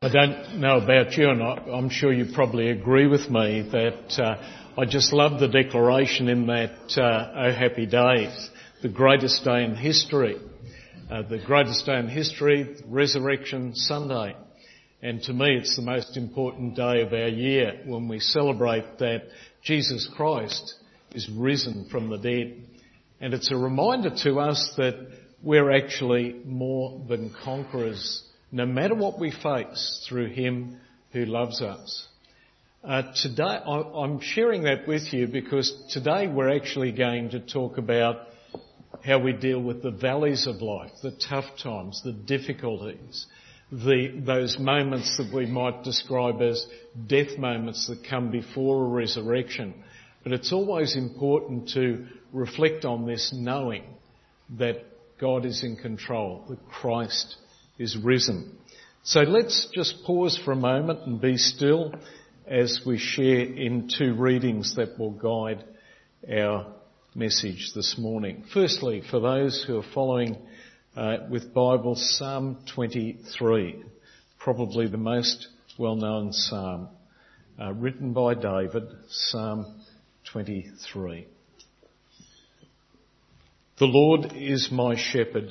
I don't know about you, and I'm sure you probably agree with me that I just love the declaration in that Oh Happy Days, the greatest day in history. The greatest day in history, Resurrection Sunday. And to me, it's the most important day of our year when we celebrate that Jesus Christ is risen from the dead. And it's a reminder to us that we're actually more than conquerors, no matter what we face, through Him who loves us. Today, I'm sharing that with you because today we're actually going to talk about how we deal with the valleys of life, the tough times, the difficulties, those moments that we might describe as death moments that come before a resurrection. But it's always important to reflect on this knowing that God is in control, that Christ is risen. So let's just pause for a moment and be still as we share in two readings that will guide our message this morning. Firstly, for those who are following with Bibles, Psalm 23, probably the most well-known psalm, written by David, Psalm 23. The Lord is my shepherd.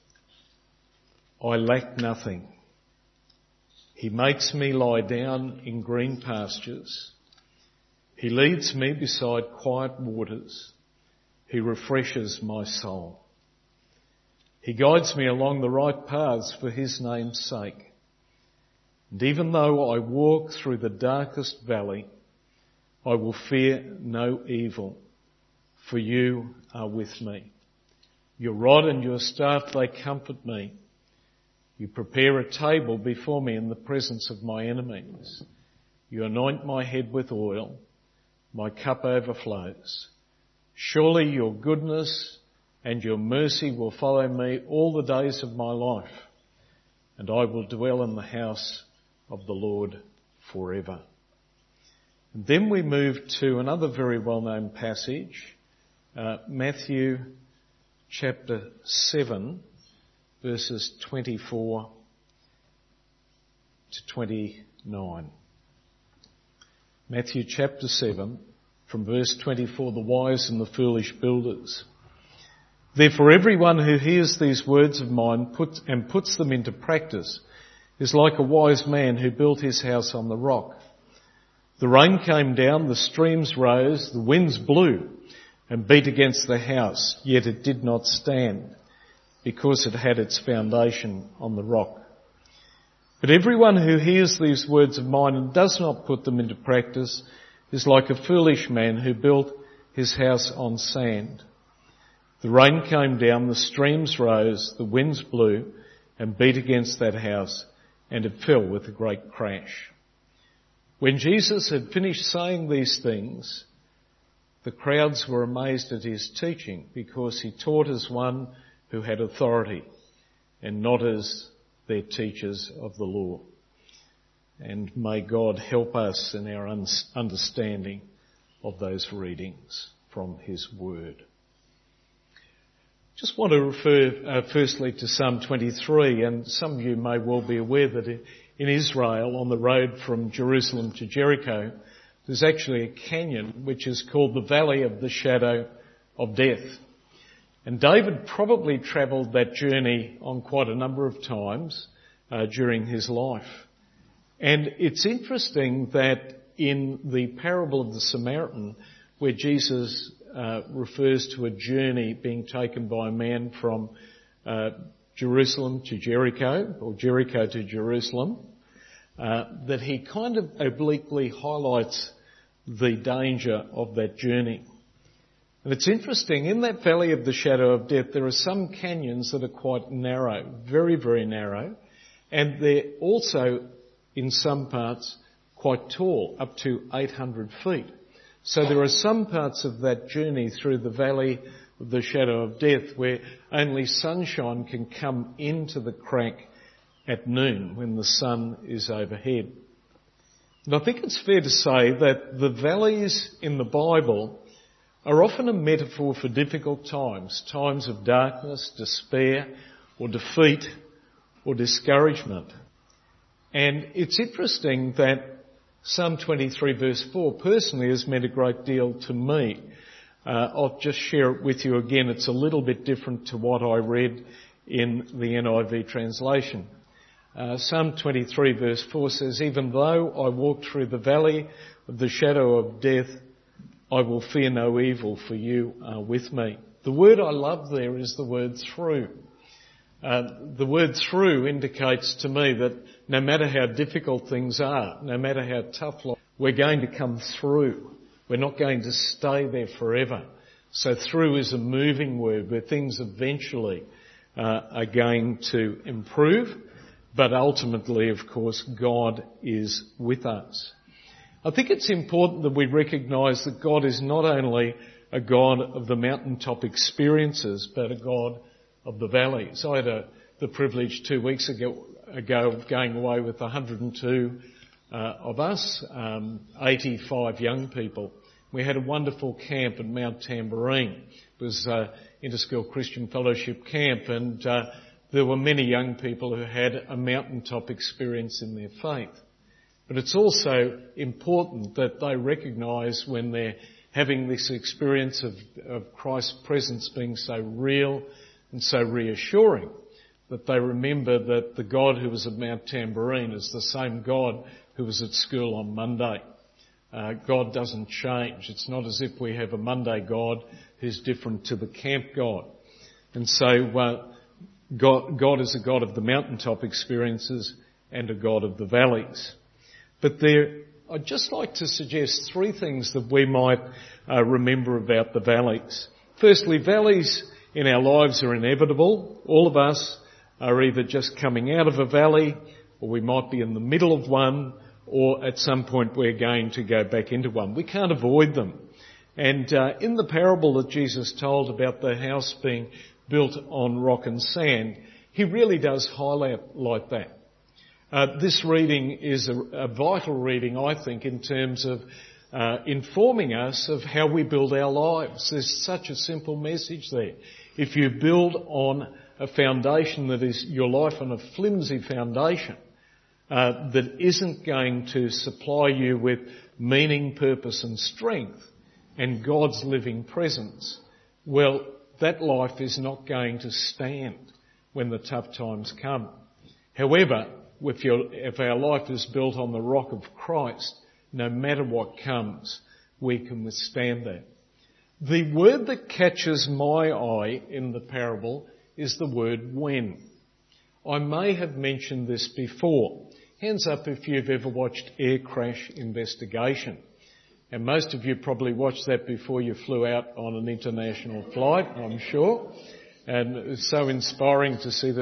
I lack nothing. He makes me lie down in green pastures. He leads me beside quiet waters. He refreshes my soul. He guides me along the right paths for His name's sake. And even though I walk through the darkest valley, I will fear no evil, for You are with me. Your rod and Your staff, they comfort me. You prepare a table before me in the presence of my enemies. You anoint my head with oil. My cup overflows. Surely Your goodness and Your mercy will follow me all the days of my life, and I will dwell in the house of the Lord forever. And then we move to another very well-known passage, Matthew chapter 7, verses 24 to 29. Matthew chapter 7, from verse 24, the wise and the foolish builders. Therefore everyone who hears these words of mine puts them into practice is like a wise man who built his house on the rock. The rain came down, the streams rose, the winds blew and beat against the house, yet it did not stand, because it had its foundation on the rock. But everyone who hears these words of mine and does not put them into practice is like a foolish man who built his house on sand. The rain came down, the streams rose, the winds blew and beat against that house, and it fell with a great crash. When Jesus had finished saying these things, the crowds were amazed at His teaching, because He taught as one who had authority and not as their teachers of the law. And may God help us in our understanding of those readings from His Word. Just want to refer firstly to Psalm 23, and some of you may well be aware that in Israel, on the road from Jerusalem to Jericho, there's actually a canyon which is called the Valley of the Shadow of Death. And David probably travelled that journey on quite a number of times during his life. And it's interesting that in the parable of the Samaritan, where Jesus refers to a journey being taken by a man from Jerusalem to Jericho, or Jericho to Jerusalem, that he kind of obliquely highlights the danger of that journey. And it's interesting, in that valley of the shadow of death, there are some canyons that are quite narrow, very, very narrow, and they're also, in some parts, quite tall, up to 800 feet. So there are some parts of that journey through the valley of the shadow of death where only sunshine can come into the crack at noon when the sun is overhead. And I think it's fair to say that the valleys in the Bible are often a metaphor for difficult times, times of darkness, despair, or defeat, or discouragement. And it's interesting that Psalm 23 verse 4 personally has meant a great deal to me. I'll just share it with you again. It's a little bit different to what I read in the NIV translation. Psalm 23 verse 4 says, "Even though I walk through the valley of the shadow of death, I will fear no evil, for you are with me." The word I love there is the word through. The word through indicates to me that no matter how difficult things are, no matter how tough life, we're going to come through. We're not going to stay there forever. So through is a moving word where things eventually are going to improve, but ultimately, of course, God is with us. I think it's important that we recognise that God is not only a God of the mountaintop experiences, but a God of the valleys. I had the privilege 2 weeks ago of going away with 102 of us, 85 young people. We had a wonderful camp at Mount Tamborine. It was Interschool Christian Fellowship camp, and there were many young people who had a mountaintop experience in their faith. But it's also important that they recognise when they're having this experience of Christ's presence being so real and so reassuring, that they remember that the God who was at Mount Tamborine is the same God who was at school on Monday. God doesn't change. It's not as if we have a Monday God who's different to the camp God. And so God is a God of the mountaintop experiences and a God of the valleys. But I'd just like to suggest three things that we might remember about the valleys. Firstly, valleys in our lives are inevitable. All of us are either just coming out of a valley, or we might be in the middle of one, or at some point we're going to go back into one. We can't avoid them. And in the parable that Jesus told about the house being built on rock and sand, he really does highlight that. This reading is a vital reading, I think, in terms of informing us of how we build our lives. There's such a simple message there. If you build on a foundation that is your life on a flimsy foundation, that isn't going to supply you with meaning, purpose and strength and God's living presence, well, that life is not going to stand when the tough times come. However, if our life is built on the rock of Christ, no matter what comes, we can withstand that. The word that catches my eye in the parable is the word when. I may have mentioned this before. Hands up if you've ever watched Air Crash Investigation. And most of you probably watched that before you flew out on an international flight, I'm sure. And it was so uninspiring to see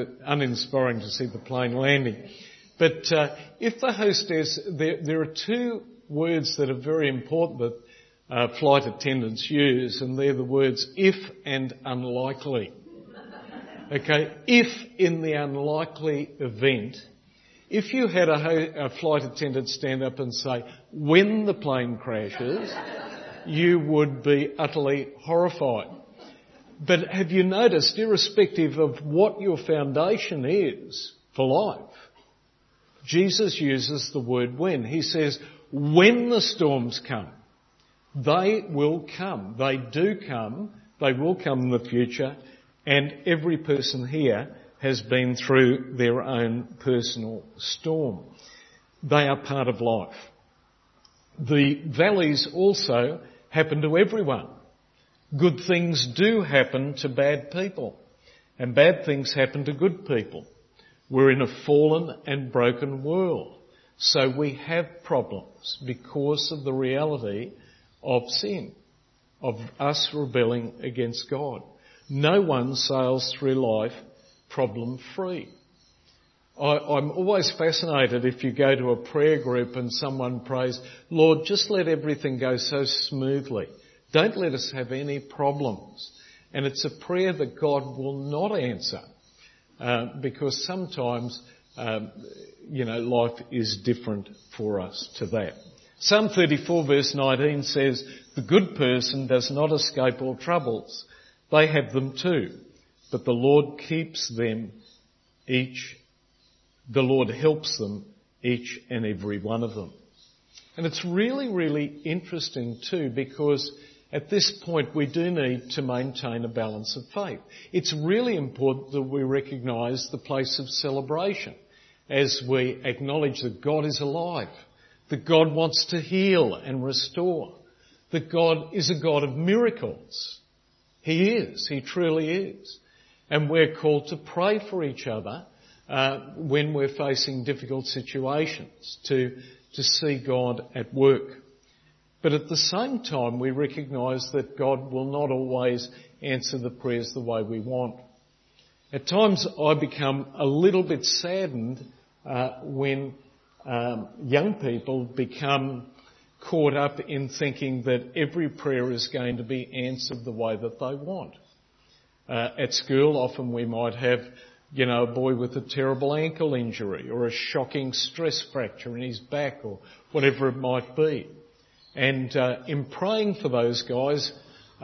the plane landing. But if the hostess, there are two words that are very important that flight attendants use, and they're the words if and unlikely. Okay, if in the unlikely event, if you had a flight attendant stand up and say, when the plane crashes, you would be utterly horrified. But have you noticed, irrespective of what your foundation is for life, Jesus uses the word when. He says, when the storms come, they will come. They do come. They will come in the future. And every person here has been through their own personal storm. They are part of life. The valleys also happen to everyone. Good things do happen to bad people, and bad things happen to good people. We're in a fallen and broken world, so we have problems because of the reality of sin, of us rebelling against God. No one sails through life problem-free. I'm always fascinated if you go to a prayer group and someone prays, Lord, just let everything go so smoothly. Don't let us have any problems. And it's a prayer that God will not answer because sometimes, life is different for us to that. Psalm 34 verse 19 says, the good person does not escape all troubles. They have them too, but the Lord keeps them the Lord helps them each and every one of them. And it's really, really interesting too, because at this point we do need to maintain a balance of faith. It's really important that we recognise the place of celebration as we acknowledge that God is alive, that God wants to heal and restore, that God is a God of miracles. He is. He truly is. And we're called to pray for each other when we're facing difficult situations, to see God at work. But at the same time, we recognise that God will not always answer the prayers the way we want. At times I become a little bit saddened when young people become caught up in thinking that every prayer is going to be answered the way that they want. At school, often we might have, a boy with a terrible ankle injury or a shocking stress fracture in his back or whatever it might be. And in praying for those guys,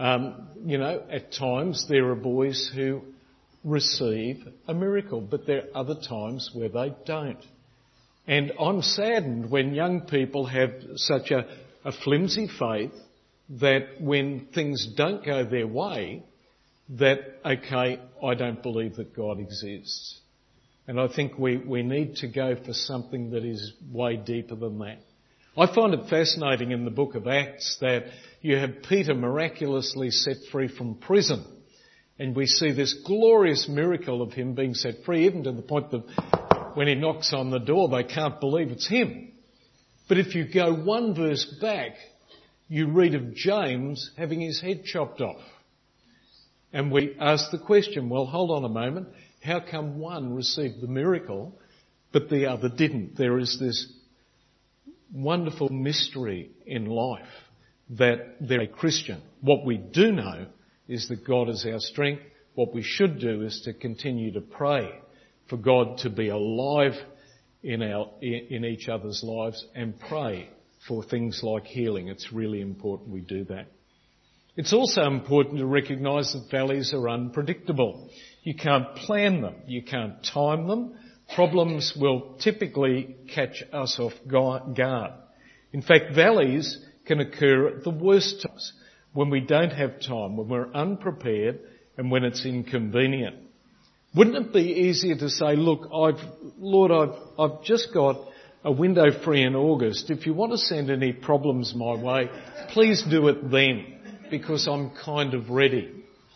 at times there are boys who receive a miracle, but there are other times where they don't. And I'm saddened when young people have such a flimsy faith that when things don't go their way, that, okay, I don't believe that God exists. And I think we need to go for something that is way deeper than that. I find it fascinating in the book of Acts that you have Peter miraculously set free from prison. And we see this glorious miracle of him being set free, even to the point that when he knocks on the door, they can't believe it's him. But if you go one verse back, you read of James having his head chopped off. And we ask the question, well, hold on a moment, how come one received the miracle but the other didn't? There is this wonderful mystery in life that they're a Christian. What we do know is that God is our strength. What we should do is to continue to pray for God to be alive in each other's lives and pray for things like healing. It's really important we do that. It's also important to recognise that valleys are unpredictable. You can't plan them. You can't time them. Problems will typically catch us off guard. In fact, valleys can occur at the worst times, when we don't have time, when we're unprepared and when it's inconvenient. Wouldn't it be easier to say, look, I've just got a window free in August. If you want to send any problems my way, please do it then, because I'm kind of ready.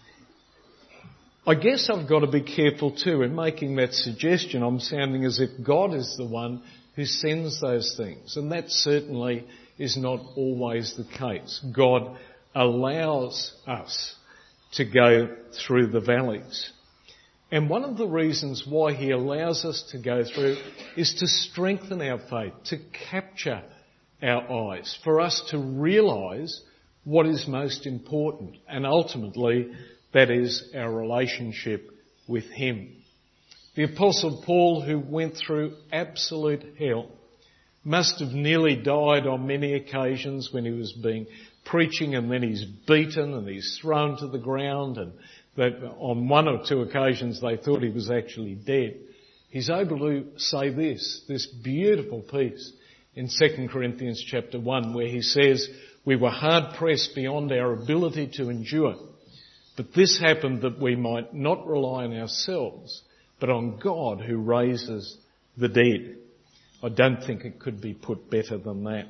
I guess I've got to be careful too in making that suggestion. I'm sounding as if God is the one who sends those things, and that certainly is not always the case. God allows us to go through the valleys. And one of the reasons why he allows us to go through is to strengthen our faith, to capture our eyes, for us to realise what is most important, and ultimately that is our relationship with him. The Apostle Paul, who went through absolute hell, must have nearly died on many occasions when he was preaching, and then he's beaten and he's thrown to the ground, and that on one or two occasions they thought he was actually dead. He's able to say this beautiful piece in 2 Corinthians chapter 1, where he says, "We were hard pressed beyond our ability to endure, but this happened that we might not rely on ourselves, but on God who raises the dead." I don't think it could be put better than that.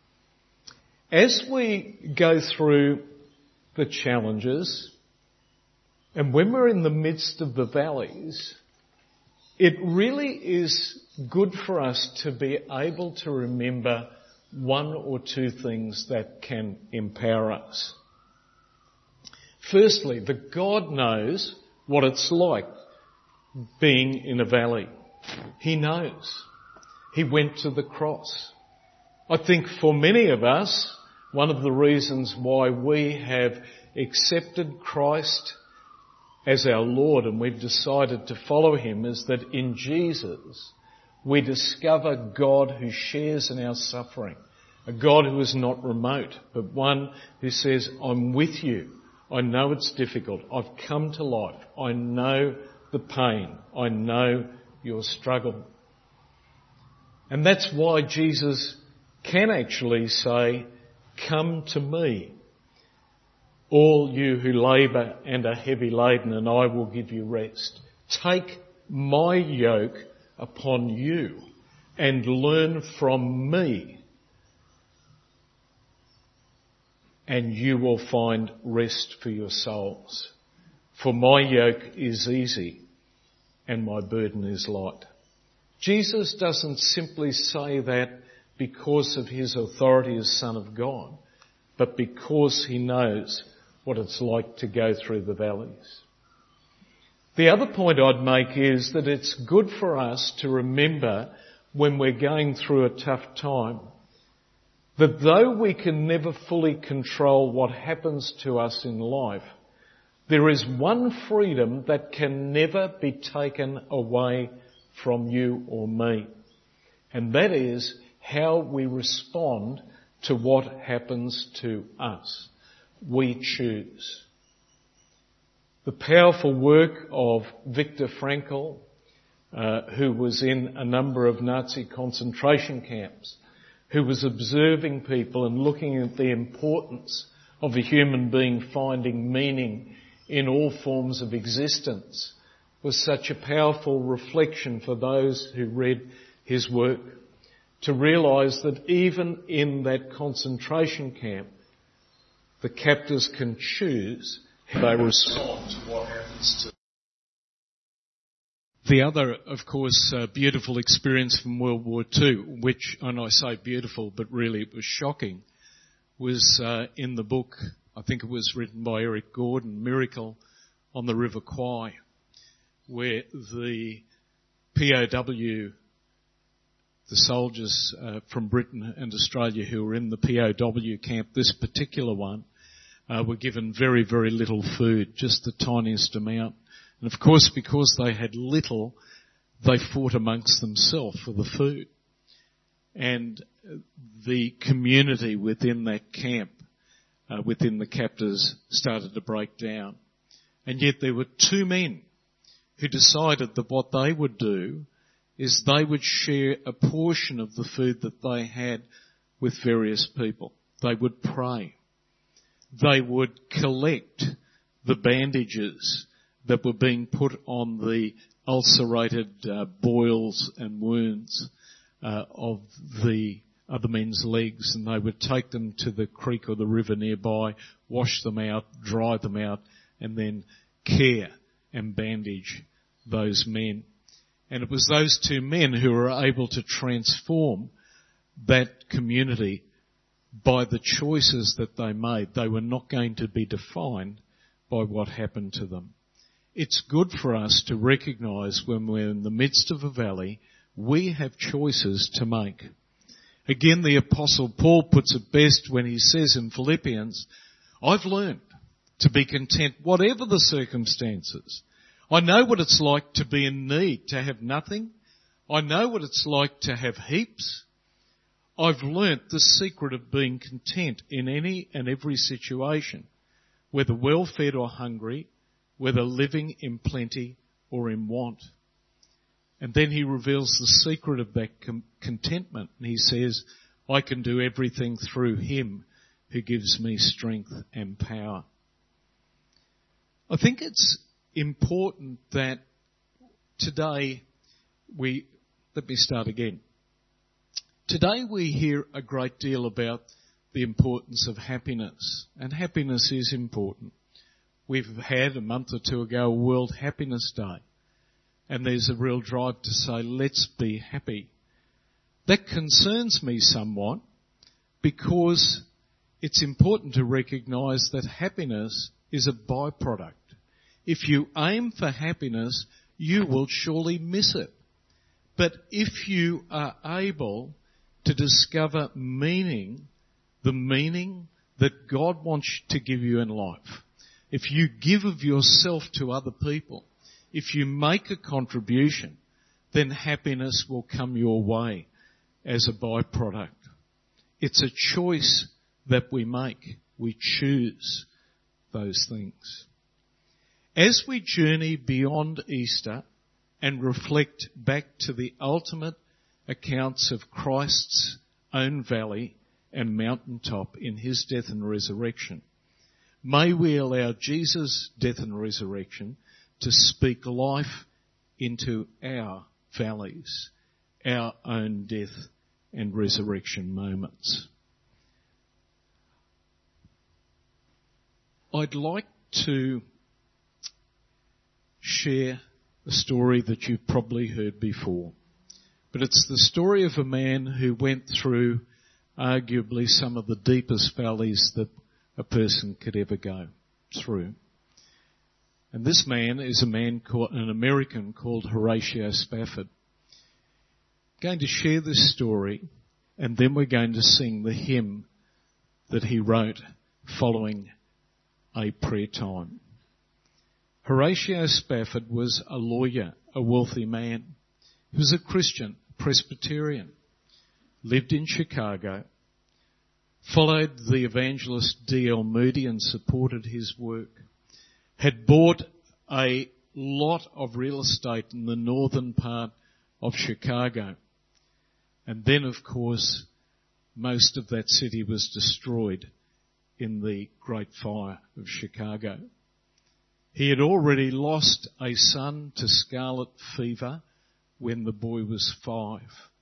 As we go through the challenges, and when we're in the midst of the valleys, it really is good for us to be able to remember one or two things that can empower us. Firstly, that God knows what it's like being in a valley. He knows. He went to the cross. I think for many of us, one of the reasons why we have accepted Christ as our Lord and we've decided to follow him is that in Jesus we discover God who shares in our suffering, a God who is not remote, but one who says, "I'm with you. I know it's difficult. I've come to life. I know the pain. I know your struggle." And that's why Jesus can actually say, "Come to me, all you who labour and are heavy laden, and I will give you rest. Take my yoke upon you and learn from me, and you will find rest for your souls. For my yoke is easy and my burden is light." Jesus doesn't simply say that because of his authority as Son of God, but because he knows what it's like to go through the valleys. The other point I'd make is that it's good for us to remember when we're going through a tough time that though we can never fully control what happens to us in life, there is one freedom that can never be taken away from you or me. And that is how we respond to what happens to us. We choose. The powerful work of Viktor Frankl, who was in a number of Nazi concentration camps, who was observing people and looking at the importance of a human being finding meaning in all forms of existence, was such a powerful reflection for those who read his work, to realise that even in that concentration camp, the captors can choose how they respond to what happens to them. The other, of course, beautiful experience from World War II, which, and I say beautiful, but really it was shocking, was in the book, I think it was written by Eric Gordon, Miracle on the River Kwai, where the POW, the soldiers from Britain and Australia who were in the POW camp, this particular one, were given very, very little food, just the tiniest amount. And of course, because they had little, they fought amongst themselves for the food. And the community within that camp, within the captors, started to break down. And yet there were two men who decided that what they would do is they would share a portion of the food that they had with various people. They would pray. They would collect the bandages that were being put on the ulcerated boils and wounds of the other men's legs, and they would take them to the creek or the river nearby, wash them out, dry them out, and then care and bandage those men. And it was those two men who were able to transform that community by the choices that they made. They were not going to be defined by what happened to them. It's good for us to recognise when we're in the midst of a valley, we have choices to make. Again, the Apostle Paul puts it best when he says in Philippians, "I've learned to be content whatever the circumstances. I know what it's like to be in need, to have nothing. I know what it's like to have heaps. I've learnt the secret of being content in any and every situation, whether well-fed or hungry, whether living in plenty or in want." And then he reveals the secret of that contentment. And he says, "I can do everything through him who gives me strength and power." I think it's important that today let me start again. Today we hear a great deal about the importance of happiness, and happiness is important. We've had a month or two ago a World Happiness Day, and there's a real drive to say, let's be happy. That concerns me somewhat because it's important to recognise that happiness is a byproduct. If you aim for happiness, you will surely miss it. But if you are able to discover meaning, the meaning that God wants to give you in life, if you give of yourself to other people, if you make a contribution, then happiness will come your way as a byproduct. It's a choice that we make. We choose those things. As we journey beyond Easter and reflect back to the ultimate accounts of Christ's own valley and mountaintop in his death and resurrection. May we allow Jesus' death and resurrection to speak life into our valleys, our own death and resurrection moments. I'd like to share a story that you've probably heard before, but it's the story of a man who went through arguably some of the deepest valleys that a person could ever go through. And this man is an American called Horatio Spafford. I'm going to share this story, and then we're going to sing the hymn that he wrote following a prayer time. Horatio Spafford was a lawyer, a wealthy man. He was a Christian, Presbyterian, lived in Chicago, followed the evangelist D.L. Moody and supported his work, had bought a lot of real estate in the northern part of Chicago. And then, of course, most of that city was destroyed in the Great Fire of Chicago. He had already lost a son to scarlet fever when the boy was 5.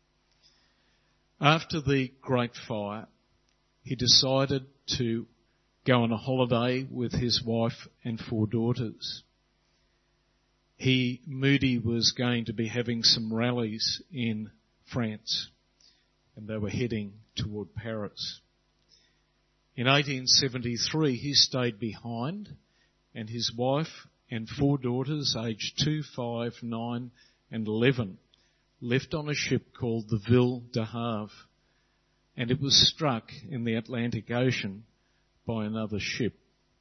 After the Great Fire, he decided to go on a holiday with his wife and 4 daughters. Moody was going to be having some rallies in France, and they were heading toward Paris. In 1873, he stayed behind, and his wife and 4 daughters, aged 2, 5, 9 and 11, left on a ship called the Ville de Havre, and it was struck in the Atlantic Ocean by another ship.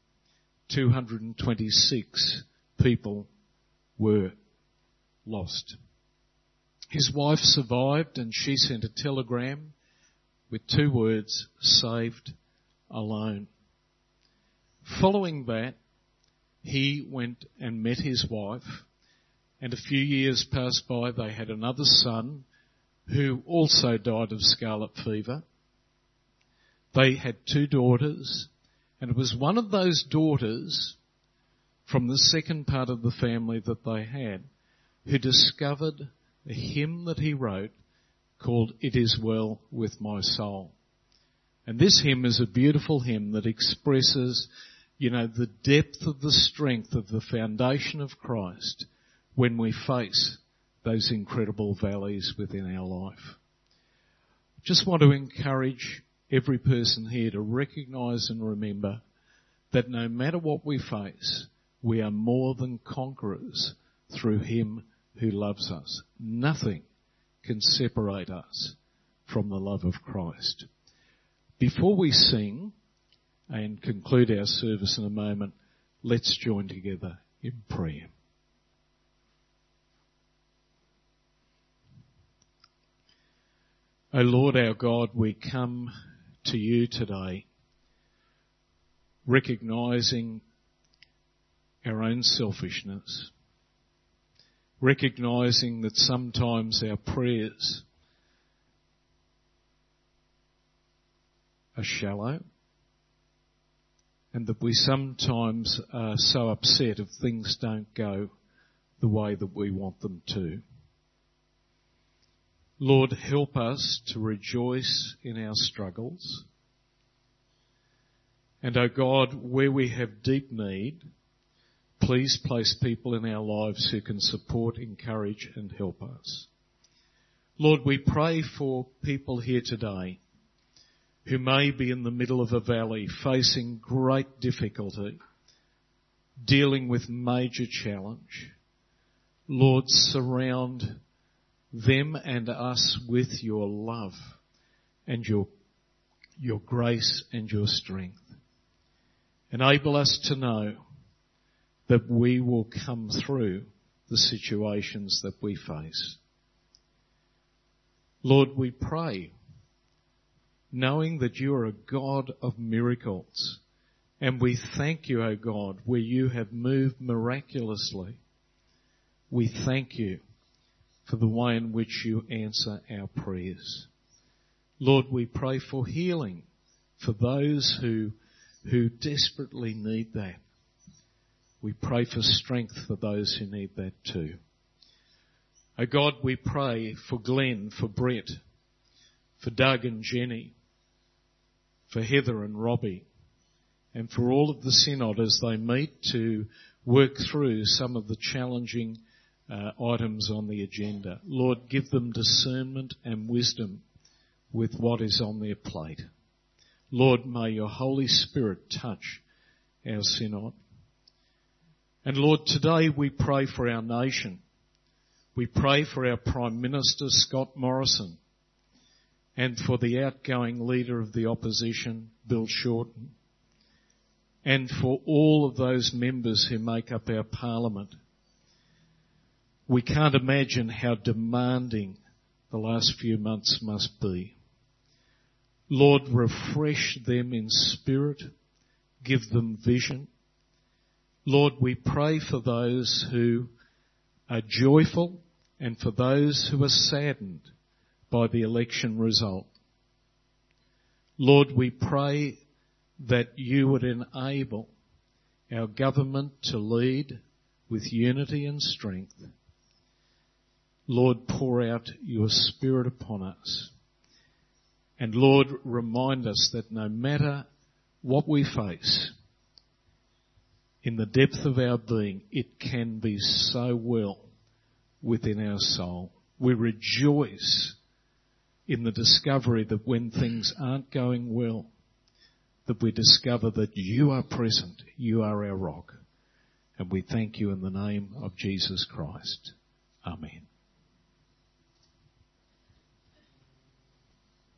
226 people were lost. His wife survived, and she sent a telegram with 2 words, "Saved alone." Following that, he went and met his wife, and a few years passed by. They had another son who also died of scarlet fever. They had 2 daughters, and it was one of those daughters from the second part of the family that they had who discovered a hymn that he wrote called "It Is Well With My Soul." And this hymn is a beautiful hymn that expresses, the depth of the strength of the foundation of Christ when we face those incredible valleys within our life. Just want to encourage every person here to recognise and remember that no matter what we face, we are more than conquerors through him who loves us. Nothing can separate us from the love of Christ. Before we sing and conclude our service in a moment, let's join together in prayer. O Lord our God, we come to you today recognising our own selfishness, recognising that sometimes our prayers are shallow, and that we sometimes are so upset if things don't go the way that we want them to. Lord, help us to rejoice in our struggles. And, O God, where we have deep need, please place people in our lives who can support, encourage and help us. Lord, we pray for people here today who may be in the middle of a valley, facing great difficulty, dealing with major challenge. Lord, surround them and us with your love and your grace and your strength. Enable us to know that we will come through the situations that we face. Lord, we pray, knowing that you are a God of miracles, and we thank you, O God, where you have moved miraculously. We thank you for the way in which you answer our prayers. Lord, we pray for healing for those who desperately need that. We pray for strength for those who need that too. Oh God, we pray for Glenn, for Brett, for Doug and Jenny, for Heather and Robbie, and for all of the synod as they meet to work through some of the challenging items on the agenda. Lord, give them discernment and wisdom with what is on their plate. Lord, may your Holy Spirit touch our synod. And Lord, today we pray for our nation. We pray for our Prime Minister, Scott Morrison, and for the outgoing Leader of the Opposition, Bill Shorten, and for all of those members who make up our Parliament. We can't imagine how demanding the last few months must be. Lord, refresh them in spirit, give them vision. Lord, we pray for those who are joyful and for those who are saddened by the election result. Lord, we pray that you would enable our government to lead with unity and strength. Lord, pour out your Spirit upon us. And Lord, remind us that no matter what we face, in the depth of our being, it can be so well within our soul. We rejoice in the discovery that when things aren't going well, that we discover that you are present, you are our rock. And we thank you in the name of Jesus Christ. Amen.